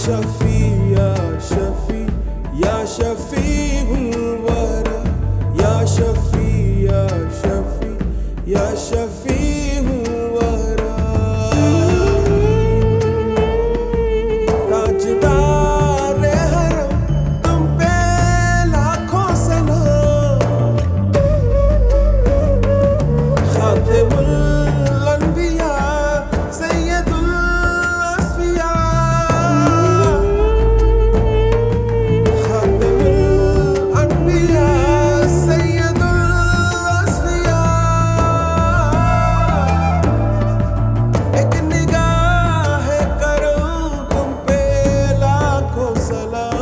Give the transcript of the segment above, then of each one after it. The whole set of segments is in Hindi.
शफी या शफी या शफी वरा या शफी या शफी या शफी वरा ताजदार हरम तुम पे लाखों सलाम खातिमुल अंबिया सैयदुल अस्फिया खातिमुल अंबिया सैयदुल अस्फिया एक निगाह करूं तुम पे लाखों सलाम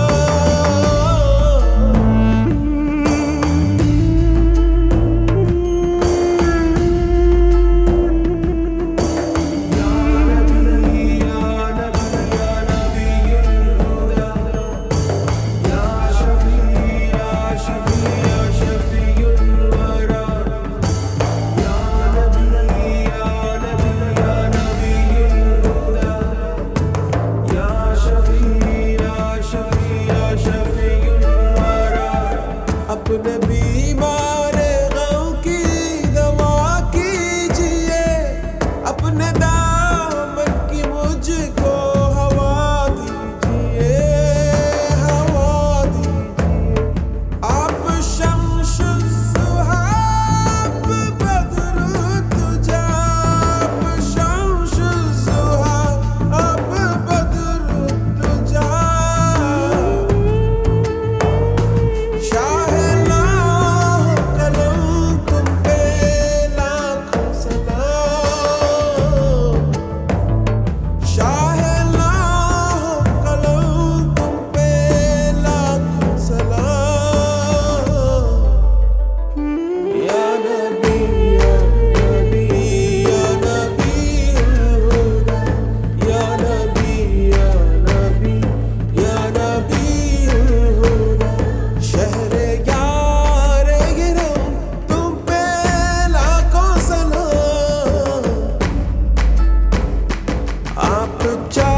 अपने बीमार गम की दवा कीजिए अपने दामन की मुझको हवा दीजिए आप शम्स सुहाब बदर तुझा आप शम्स सुहाब आप बदर तुझा आप